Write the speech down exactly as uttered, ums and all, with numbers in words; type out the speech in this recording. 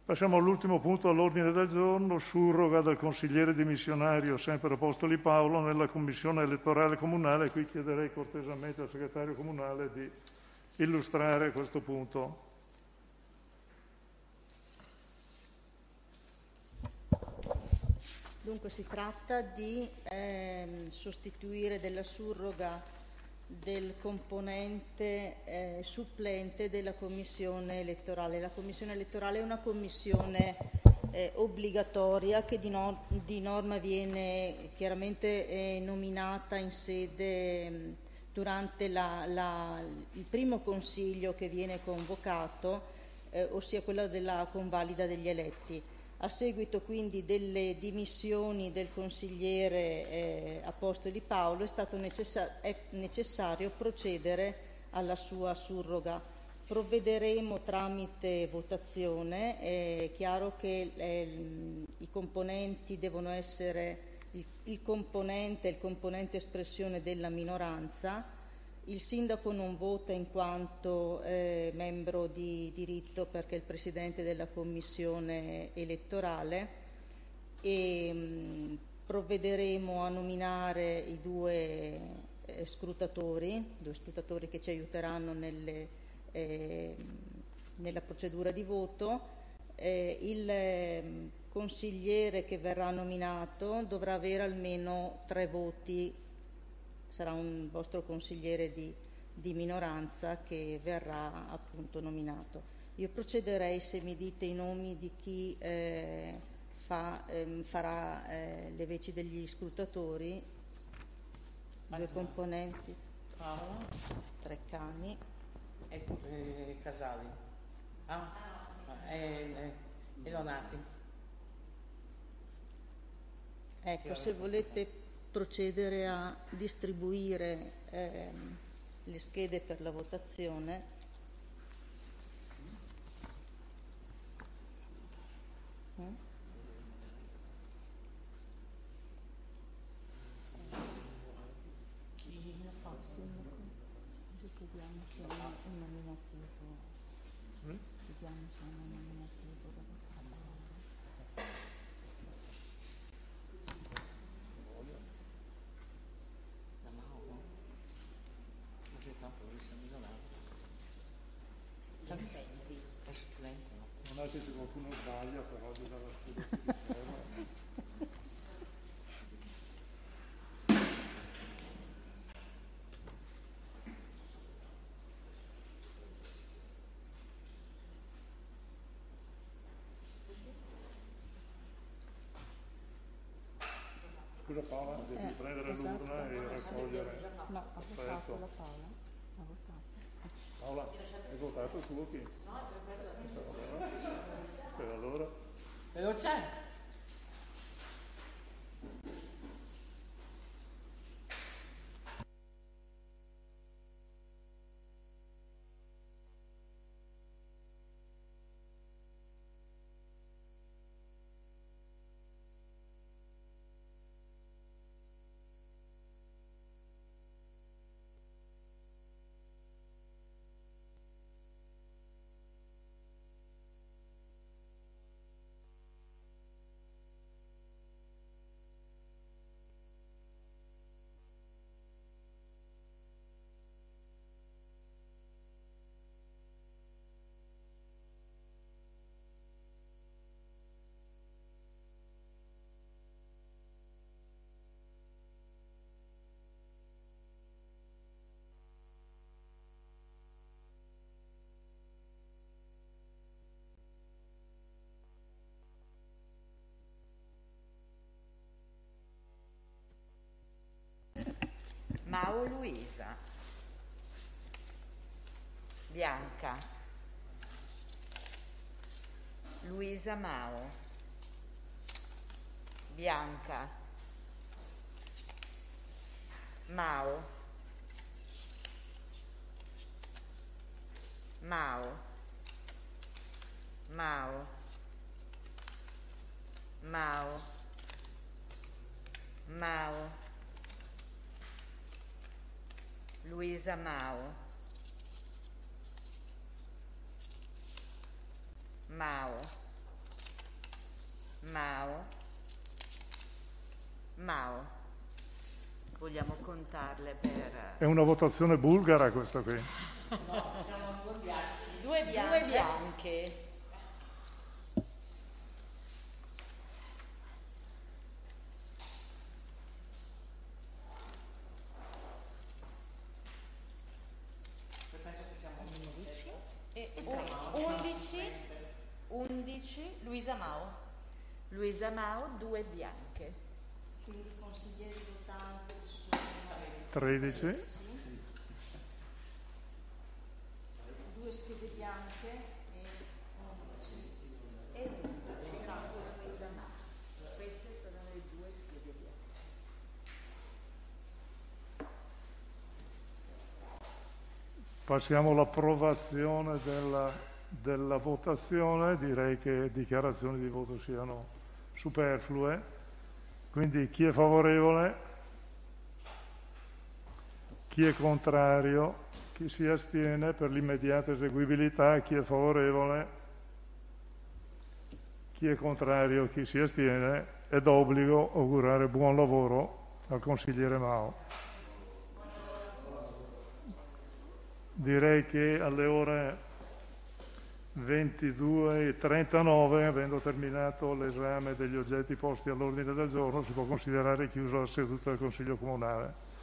Passiamo all'ultimo punto all'ordine del giorno, surroga del consigliere dimissionario, sempre Apostoli Paolo, nella commissione elettorale comunale. Qui chiederei cortesemente al segretario comunale di illustrare questo punto. Dunque si tratta di ehm, sostituire della surroga del componente eh, supplente della commissione elettorale. La commissione elettorale è una commissione eh, obbligatoria che di, no- di norma viene chiaramente eh, nominata in sede mh, durante la, la, il primo consiglio che viene convocato, eh, ossia quello della convalida degli eletti. A seguito quindi delle dimissioni del consigliere eh, Apostoli Paolo è stato necessa- è necessario procedere alla sua surroga. Provvederemo tramite votazione, è chiaro che eh, i componenti devono essere il, il componente, il componente espressione della minoranza. Il sindaco non vota in quanto eh, membro di diritto perché è il presidente della commissione elettorale e mh, provvederemo a nominare i due eh, scrutatori, due scrutatori che ci aiuteranno nelle, eh, nella procedura di voto. Eh, il eh, consigliere che verrà nominato dovrà avere almeno tre voti. Sarà un vostro consigliere di, di minoranza che verrà appunto nominato. Io procederei, se mi dite i nomi di chi eh, fa, ehm, farà eh, le veci degli scrutatori, due componenti, Paolo tre cani. e eh, Casali. Ah, e, e Lonati. Ecco, se volete procedere a distribuire ehm, le schede per la votazione. Mm? Chi lo fa? Così chiediamo se è un nominativo. Mm? Vediamo se è un nominativo da votare. Da Mauro. Ma che tanto lui sia minoranza. È supplente, no? Non è che se qualcuno sbaglia, però di dare la scusa più di terra. Scusa Paola, devi Eh, prendere esatto. l'urna e raccogliere. No, ha votato Perfetto. la Paola. Ha votato. Paola, hai votato il tuo chi? No, per allora. Veloce! Mao Luisa, Bianca, Luisa Mao, Bianca, Mao, Mao, Mao, Mao, Mao, Luisa Mao, Mao, Mao, Mao. Vogliamo contarle per... È una votazione bulgara questa qui. Due bianche. Due bianche. E undici, undici, Luisa Mao. Luisa Mao, due bianche. Quindi i consiglieri votanti sono tredici. due schede bianche e undici. E undici, grazie Luisa Mao. Queste sono le due schede bianche. Passiamo all'approvazione della, della votazione. Direi che dichiarazioni di voto siano superflue. Quindi chi è favorevole? Chi è contrario? Chi si astiene? Per l'immediata eseguibilità, chi è favorevole? Chi è contrario? Chi si astiene? È d'obbligo augurare buon lavoro al consigliere Mao. Direi che alle ore ventidue e trentanove, avendo terminato l'esame degli oggetti posti all'ordine del giorno, si può considerare chiusa la seduta del Consiglio Comunale.